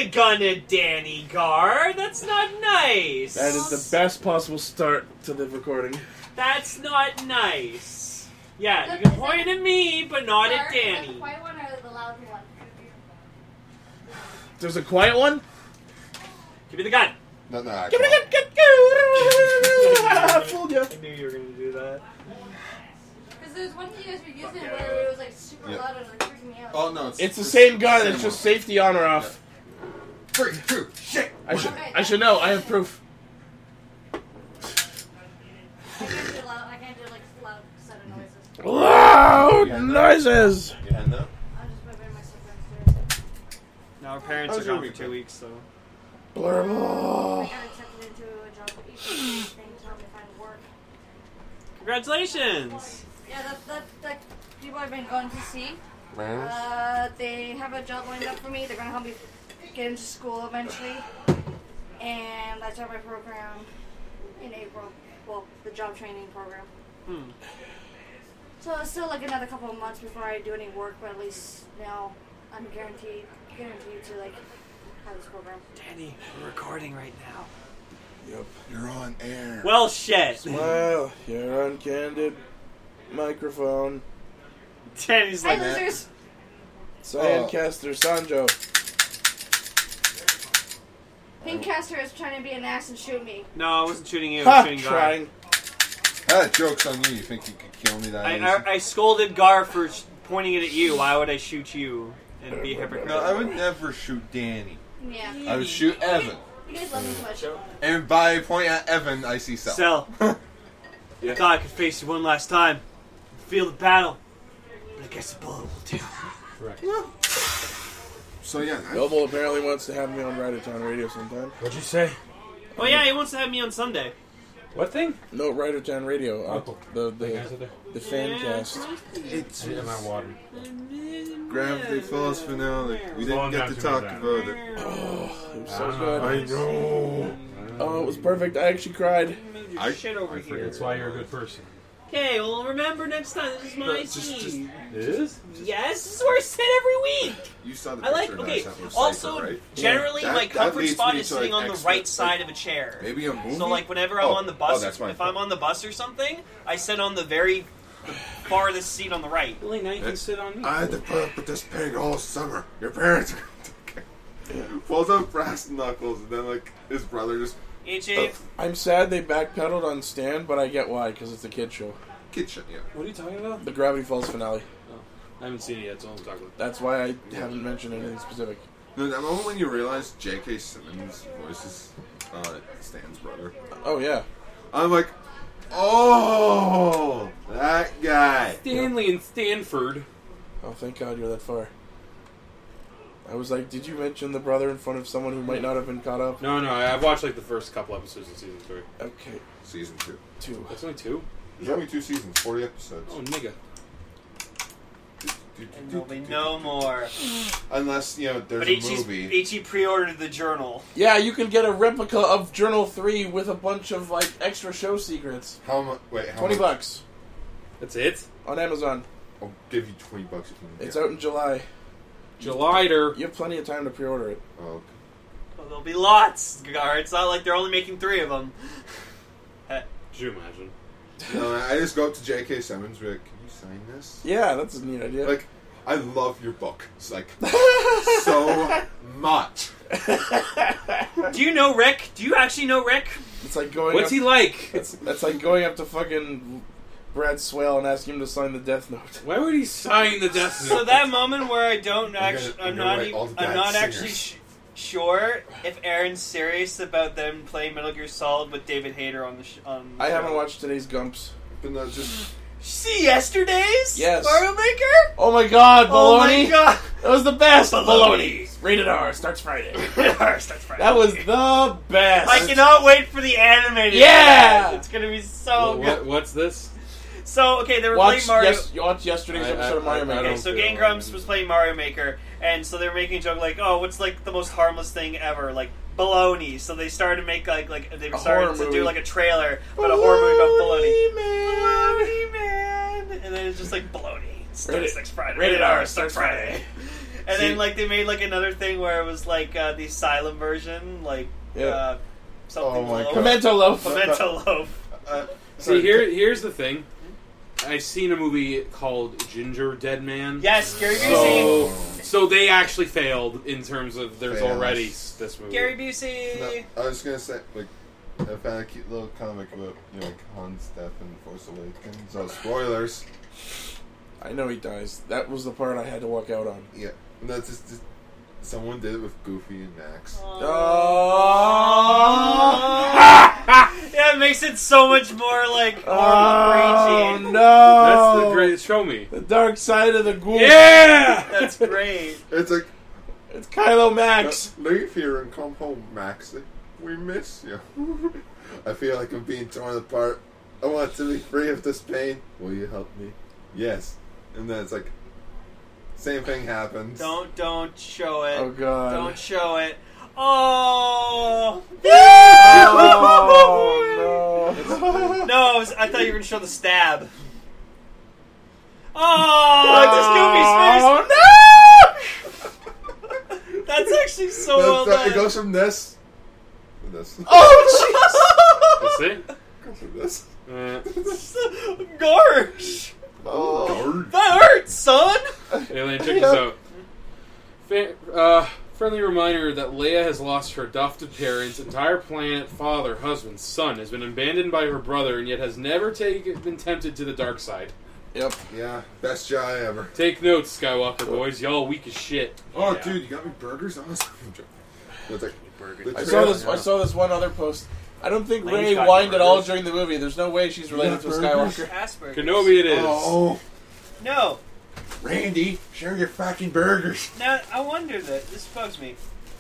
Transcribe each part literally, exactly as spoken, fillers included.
a gun at Danny Gar. That's not nice. That is the best possible start to the recording. That's not nice. Yeah, you can point at me, but not at Danny. The quiet one or the loud one? There's a quiet one? Give me the gun. No, no, I Give me can't. the gun. I fooled you. I knew you were going to do that. Because there's one you guys were using where it was like super Yeah. loud and like freaking me out. Oh no, it's, It's the same gun. same It's just one. safety on or off. Free, true, shit. I should. Okay. I should know. I have proof. I can't do loud. I can't do like loud set of noises. Loud Yeah, noises. You had that? I'm just moving myself downstairs. Now our parents How's are your gone for week two been? weeks, so... I Blurble. got accepted into a job at each thing to help me find work. Congratulations! Yeah, that that that people I've been going to see. Man. Uh, they have a job lined up for me. They're gonna help me get into school eventually, and I start my program in April. Well, the job training program. Hmm. So it's still like another couple of months before I do any work, but at least now I'm guaranteed guaranteed to like have this program. Danny, we're recording right now. Yep. You're on air. Well, shit. Smile. You're on candid microphone. Danny's Hi, like... losers! Sciencaster Sanjo. Pinkcaster is trying to be an ass and shoot me. No, I wasn't shooting you, I Ha! was shooting Gar. Trying. Ah, joke's on you. You think you could kill me that I, easy? I, I scolded Gar for sh- pointing it at you. Why would I shoot you and be a hypocrite? No, I would never shoot Danny. Yeah. I would shoot Evan. You guys love me too much. And by point at Evan, I see Sel. Sel, I thought I could face you one last time. Feel the battle. But I guess a bullet will do. Correct. So yeah, I- Noble apparently wants to have me on Ridertown Radio sometime. What'd you say? Oh yeah, he wants to have me on Sunday. What thing? No, Ridertown Radio. Uh, Oh. the The guys the are there. the fan cast. it's I am out water. Gravity Falls finale. We didn't Slowing get down to too talk many about it. Oh, it was I so don't good. know. I know. Oh, it was perfect. I actually cried. Move your I- shit over I here. That's why you're a good person. Okay, well remember next time this is my No, just- scene. It is? Yes, this is where I sit every week. You saw the I like. picture Okay. that I sent with Also, Cypher, right? generally, Yeah. my That- that comfort leads spot me is to, sitting like, on the expert, right side like, of a chair. Maybe a movie. So, like, whenever Oh, I'm on the bus, oh, that's my if I'm on the bus or something, I sit on the very farthest seat on the right. Really, now you can sit on me. I had to put up with this pig all summer. Your parents are okay. Pulls out brass knuckles, and then like his brother just Hey, Chief. I'm sad they backpedaled on Stan, but I get why, because it's a kid show. kid shit. Yeah. What are you talking about? The Gravity Falls finale. I haven't seen it yet, so I'm talking about. That's why I haven't mentioned anything specific. No, that moment when you realize J K. Simmons' voice is uh, Stan's brother. Oh, yeah. I'm like, oh, that guy. Stanley and Stanford. Oh, thank God you're that far. I was like, did you mention the brother in front of someone who might not have been caught up? No, no, I- I've watched like the first couple episodes of season three. Okay, Season two. two. That's only two? There's only two seasons, forty episodes. Oh, nigga. And there'll be no more. Unless, you know, there's But a Ichi's, movie. Ichi pre-ordered the journal. Yeah, you can get a replica of Journal three with a bunch of, like, extra show secrets. How much? Wait, how twenty much? bucks That's it? on Amazon. I'll give you twenty bucks if you can get It's out in July. Julyder. You have plenty of time to pre-order it. Oh, okay. Well, there'll be lots, Gar. It's not like they're only making three of them. Could you imagine? No, I just go up to J K. Simmons and be like, can you sign this? Yeah, that's a neat idea. Like, I love your book. It's like, so much. Do you know Rick? Do you actually know Rick? it's like going What's up, he like? It's, it's like going up to fucking Brad Swale and asking him to sign the Death Note. Why would he sign the death note? So that moment where I don't actually, gonna- I'm you're not, right, e- all the I'm bad not singers. actually sh- sure if Aaron's serious about them playing Metal Gear Solid with David Hayter on the. Sh- on the I show. haven't watched today's Gumps. But not just. See yesterday's Yes. Mario Maker. Oh my God, Oh my Baloney! god! That was the best. Baloney. Rated R. Starts Friday. Starts Friday. That was the best. I cannot wait for the animated. Yeah! one. It's gonna be so What, good. what, what's this? So okay, they were watch, playing Mario. yes, you watched yesterday's I- episode I- of Mario I- I Maker. Okay, don't so feel Game like- Grumps was playing Mario Maker, and so they were making a joke like, "Oh, what's like the most harmless thing ever?" Like baloney. So they started to make like like they were A starting horror to movie. do like a trailer about a horror movie about baloney. Man. Baloney man, and then it's just like baloney. Starts Rated- next Friday. rated R, starts starts Friday. And See- then like they made like another thing where it was like uh, the asylum version, like Yeah. uh, something Oh my loaf. God. Pimento loaf. Pimento loaf. Uh, See, sorry, here, here's the thing. I seen a movie called Ginger Dead Man. Yes, Gary Busey. So, Oh. so they actually failed in terms of there's Fails. already s- this movie. Gary Busey. No, I was gonna say, like, I found a cute little comic about, you know, like Han's death in Force Awakens. So, spoilers. I know he dies. That was the part I had to walk out on. Yeah. And that's just, just. Someone did it with Goofy and Max. Yeah, it makes it so much more like Oh horror no! That's the great. Show me. The dark side of the ghoul. Yeah. That's great. It's like, It's Kylo Max. leave here and come home, Max. We miss you. I feel like I'm being torn apart. I want to be free of this pain. Will you help me? Yes. And then it's like, same thing happens. Don't don't show it. Oh god. Don't show it. Oh. Oh no. No, it was, I thought you were gonna show the stab. Oh, this Goofy's face. no! That's actually so That- well that- done. it goes from this to this. Oh That's it. It goes from this. Uh, Gosh, Oh, guard. that hurts, son. Alien, check this out. Fa- uh, friendly reminder that Leia has lost her adopted parents, entire planet, father, husband, son, has been abandoned by her brother, and yet has never taken, been tempted to the dark side. Yep. Yeah, best Jedi ever. Take notes, Skywalker boys. Y'all weak as shit. Oh, Yeah. dude, you got me burgers? Awesome. It's like, the I saw trail- this. I saw this one other post. I don't think Lane's Ray got whined at all burgers. during the movie. There's no way she's related to a burgers? Skywalker. Asperger's. Kenobi it is. Oh, No. Randy, share your fucking burgers. Now I wonder that this bugs me.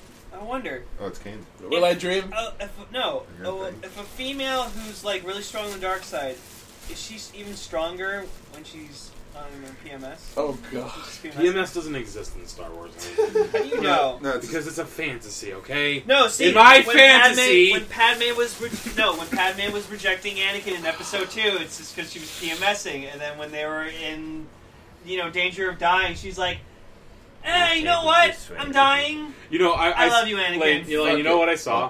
I wonder. Oh, it's candy. Will I dream? Uh, if, no, Good uh, thing. if a female who's like really strong on the dark side, is she even stronger when she's on her P M S? Oh god. She's just P M S doesn't exist in Star Wars. How do you know? No, it's Because it's a fantasy, okay? No, see, In my when fantasy- Padme, when Padme was re- no, when Padme was rejecting Anakin in Episode Two, it's just because she was PMSing, and then when they were in, you know, danger of dying, she's like, "Hey, you know what? I'm dying." You know, I, I love you, Anakin. Lane, you, Lane, you know what I saw?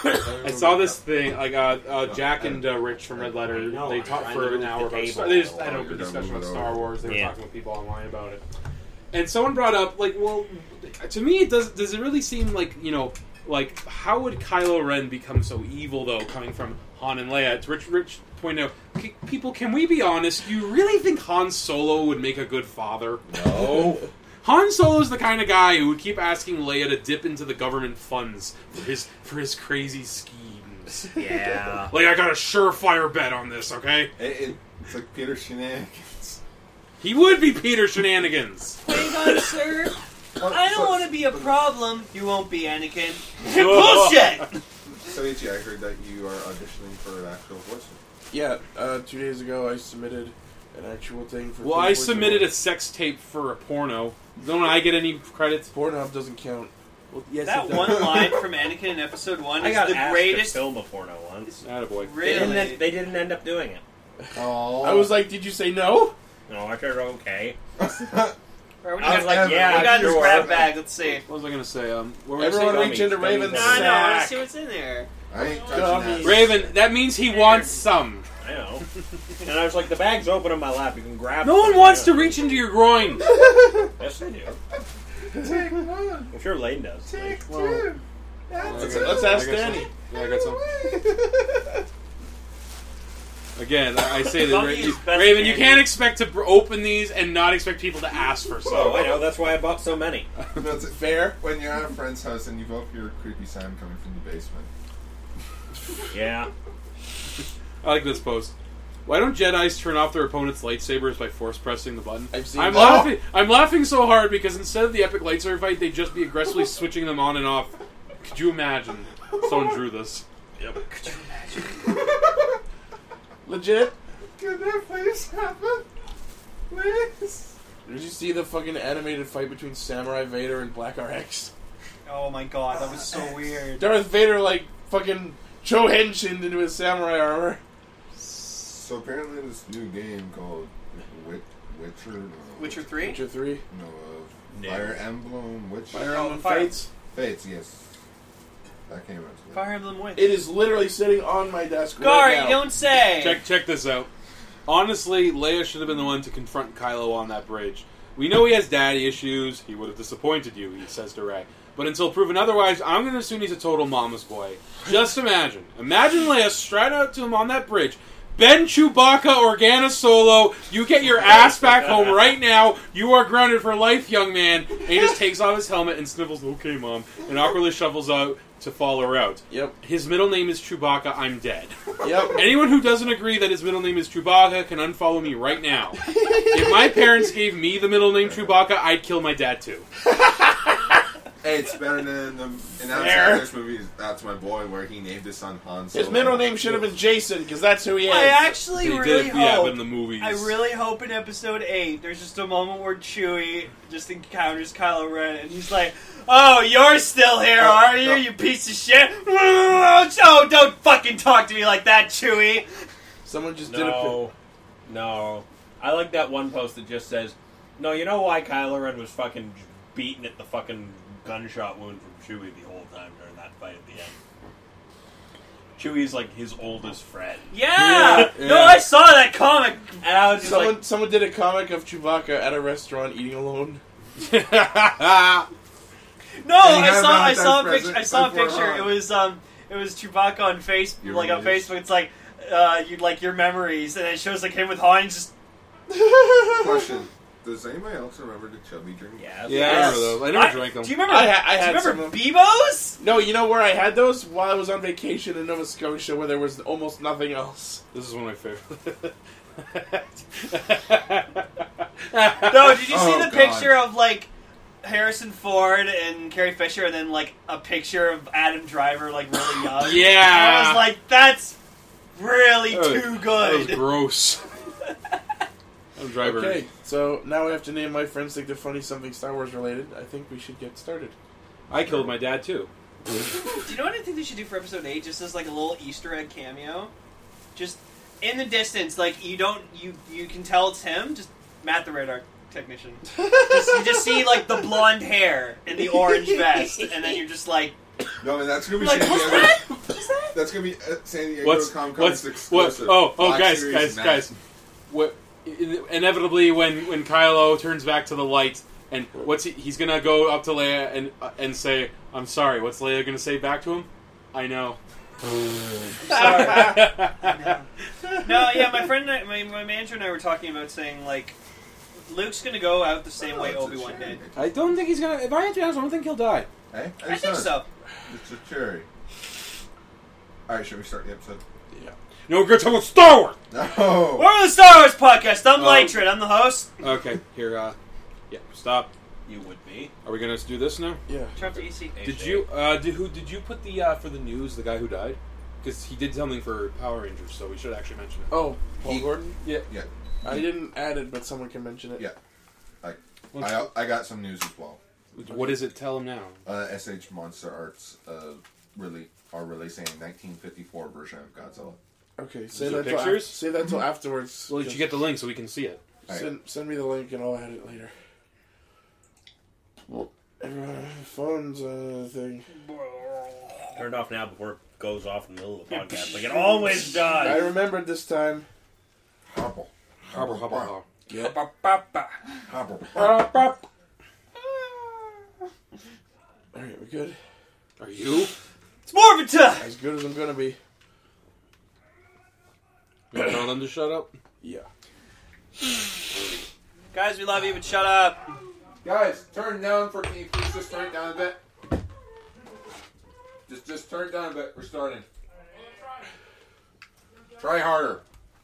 I I saw this thing, like, uh, uh, Jack and uh, Rich from Red Letter, know, they I'm talked trying for to an move hour the about table. Star They just had Oh, an open you're gonna discussion move about it Star over. Wars. They were Yeah. talking with people online about it. And someone brought up, like, well, to me, it does, does it really seem like, you know, like, how would Kylo Ren become so evil, though, coming from Han and Leia? It's Rich, Rich pointed out, "C- people, can we be honest? You really think Han Solo would make a good father? No. Han Solo's the kind of guy who would keep asking Leia to dip into the government funds for his for his crazy schemes. Yeah. Like, I got a surefire bet on this, okay? It, it, it's like Peter Shenanigans. He would be Peter Shenanigans. Hang on, sir. I don't want to be a problem. You won't be, Anakin. Oh. Bullshit. So, Ichi, I heard that you are auditioning for an actual voice. Yeah. Uh, two days ago, I submitted an actual thing for. Well, I submitted a sex tape for a porno. Don't I get any credits? Pornhub doesn't count. Well, yes, That it does. one line from Anakin in Episode One I is got the asked greatest. to film a porno once. Attaboy. They Really? didn't, end, they didn't end up doing it. Oh. I was like, did you say no? No, I said okay. Or we I was got, like, yeah, we got this sure. grab bag. Let's see. What was I going to say? Um, what were I Everyone saying? reach into Gummies, Raven's gummies. No, I know. I want to sack. see what's in there. I ain't Gummies. touching that. Raven, that means he wants some. I know. And I was like, the bag's open in my lap. You can grab No it. one wants to Yeah. reach into your groin. Yes, they do. Take one. I'm sure Lane does. Take Well, two. Let's, I got- let's ask I got some. Danny. Yeah, I got some. Again, I I say that, Gummy Ra- is you- best Raven, you candy. can't expect to br- open these and not expect people to ask for some. Oh, I know. That's why I bought so many. That's it. Fair. When you're at a friend's house and you both hear a creepy sound coming from the basement. Yeah. I like this post. Why don't Jedis turn off their opponent's lightsabers by force pressing the button? I've seen I'm that. laughing. I'm laughing so hard because instead of the epic lightsaber fight, they'd just be aggressively switching them on and off. Could you imagine? Someone drew this. Yep. Legit. Can that please happen? Please? Did you see the fucking animated fight between Samurai Vader and Black R X? Oh my god, that was so weird. Darth Vader like fucking Joe Henshin into his samurai armor. So apparently this new game called Wit- Witcher. No, Witcher three. Witcher three. No, uh, Fire Emblem, which Fire Oh, Emblem Fire- Fates. Fates, yes. That came out today. Fire Emblem wins. It is literally sitting on my desk Gar, right now. you don't say. Check check this out. Honestly, Leia should have been the one to confront Kylo on that bridge. We know he has daddy issues. He would have disappointed you, he says to Rey. But until proven otherwise, I'm going to assume he's a total mama's boy. Just imagine. Imagine Leia stride out to him on that bridge. Ben Chewbacca Organa Solo, you get your ass back home right now. You are grounded for life, young man. And he just takes off his helmet and sniffles, okay, Mom, and awkwardly shovels out to follow her out. Yep. His middle name is Chewbacca, I'm dead. Yep. Anyone who doesn't agree that his middle name is Chewbacca can unfollow me right now. If my parents gave me the middle name Chewbacca, I'd kill my dad too. Hey, it's better than the in Adam Fair. Sandler's movie. That's My Boy, where he named his son Han Solo. His middle name should have been Jason, because that's who he is. I actually They really did, hope. yeah, but in the movies. I really hope in episode eight there's just a moment where Chewie just encounters Kylo Ren and he's like, "Oh, you're still here, Oh, are you? no. You piece of shit! Oh, don't fucking talk to me like that, Chewie." Someone just did a... No, no. I like that one post that just says, "No, you know why Kylo Ren was fucking beaten at the fucking gunshot wound from Chewie the whole time during that fight at the end." Chewie's like his oldest friend, Yeah! Yeah. No, I saw that comic. and I was just Someone, like, someone did a comic of Chewbacca at a restaurant eating alone. No, And he I had saw. I Valentine's saw a present picture. I saw a before picture. Han. It was um, it was Chewbacca on Facebook, Your like on memories. Facebook. It's like, uh, you like your memories, and it shows like him with Han just. Question: does anybody else remember the chubby drink? yeah, Yeah, I remember those. I never I- drank them. Do you remember? I ha- I had do you some remember of Bebo's? No, you know where I had those? While I was on vacation in Nova Scotia, where there was almost nothing else. This is one of my favorites. No, did you see Oh, the God. picture of like Harrison Ford and Carrie Fisher, and then like a picture of Adam Driver like really young? Yeah. And I was like, that's really That was- too That was good. gross. I'm driver. Okay, so now we have to name my friends think they're funny something Star Wars related. I think we should get started. I killed my dad too. Do you know what I think they should do for episode eight? Just as like a little Easter egg cameo, just in the distance, like you don't you you can tell it's him. Just Matt, the radar technician. Just, you just see like the blonde hair and the orange vest, and then you're just like, No, and that's gonna be you're like, San what's Diego. that? What's that? That's gonna be uh, San Diego What's Comic what's Con's what? exclusive. Oh oh Black guys Series guys Matt. guys. What? Inevitably, when when Kylo turns back to the light, and what's he? He's gonna go up to Leia and uh, and say, "I'm sorry." What's Leia gonna say back to him? I know. No, yeah, my friend, and I- my, my manager and I were talking about saying like, Luke's gonna go out the same Oh, way it's a Obi Wan cherry. did. I don't think he's gonna. If I have to be honest, I don't think he'll die. Hey, I think so. It's a cherry. All right, should we start the episode? No, we're gonna talk about Star Wars. No. We're the Star Wars podcast. I'm Um, Lightred. I'm the host. Okay, here. uh... Yeah, stop. you would be. Are we gonna do this now? Yeah. Turn up the A C. Did you? Uh, did who? Did you put the uh, for the news? The guy who died, because he did something for Power Rangers, so we should actually mention it. Oh, Paul He- Gordon? Yeah. Yeah, I didn't add it, but someone can mention it. Yeah. I I got some news as well. What is it? Tell him now. Uh, S H Monster Arts uh, really are releasing a nineteen fifty-four version of Godzilla. Okay, say there that, till af- pictures? say that till afterwards. Well, did you get the link so we can see it? Send, send me the link and I'll add it later. Everyone, phone's uh, thing. Turn it off now before it goes off in the middle of the podcast, like it always does. I rememred this time. Hobble. Harbor, harbor, harbor. Yeah. Hobble. Alright, we good? Are you? It's Morbid time. As good as I'm gonna be. You want to tell them to shut up? Yeah. Guys, we love you, but shut up. Guys, turn down for me. Please just turn it down a bit. Just just turn it down a bit. We're starting. Try harder.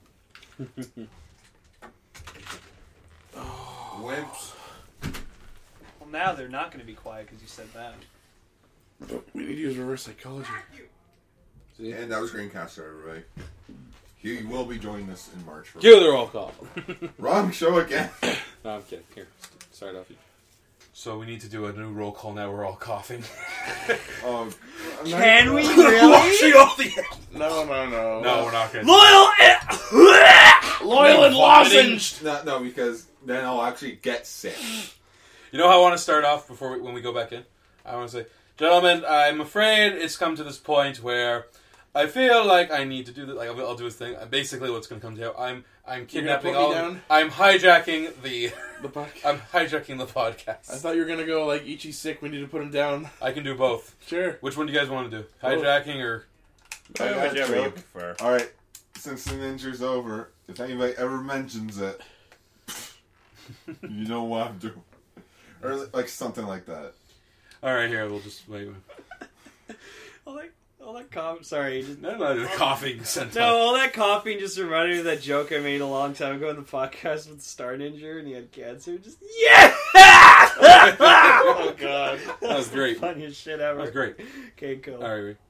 Wimps. Well, now they're not going to be quiet because you said that. But we need to use reverse psychology. See? And that was Greencaster, everybody. He will be joining us in March. For Give the roll call. Wrong show again. No, I'm kidding. Here, start off. So we need to do a new roll call now. We're all coughing. um, Can we really? No, no, no. No, we're not going. Loyal. Loyal and lozenged! No, no, because then I'll actually get sick. You know how I want to start off before we, when we go back in? I want to say, gentlemen, I'm afraid it's come to this point where I feel like I need to do that. Like I'll, I'll do this thing. Basically, what's going to come to I'm I'm kidnapping put me all. down? I'm hijacking the. The podcast. I'm hijacking the podcast. I thought you were gonna go like Ichi's sick. We need to put him down. I can do both. Sure. Which one do you guys want to do? Hijacking or? I got Whichever you. you prefer. All right. Since the ninja's over, if anybody ever mentions it, you know what I'm doing, or like something like that. All right, here we'll just wait. All that, all that cough. Sorry, just, No, no, the coughing sent no, all that coughing just reminded me of that joke I made a long time ago in the podcast with Star Ninja, and he had cancer. Just yeah. Oh god, That was great. Funniest shit ever. That was great. Okay, cool. All right.